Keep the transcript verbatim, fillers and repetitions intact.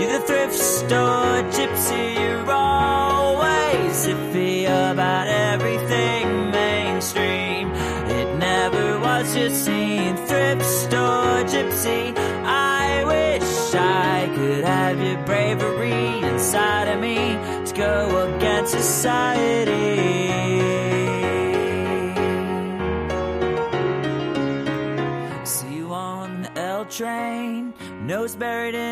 You're the thrift store gypsy, you're always iffy about everything mainstream. It never was your scene. Thrift store gypsy, I wish I could have your bravery inside of me to go against society. See you on the L train, nose buried in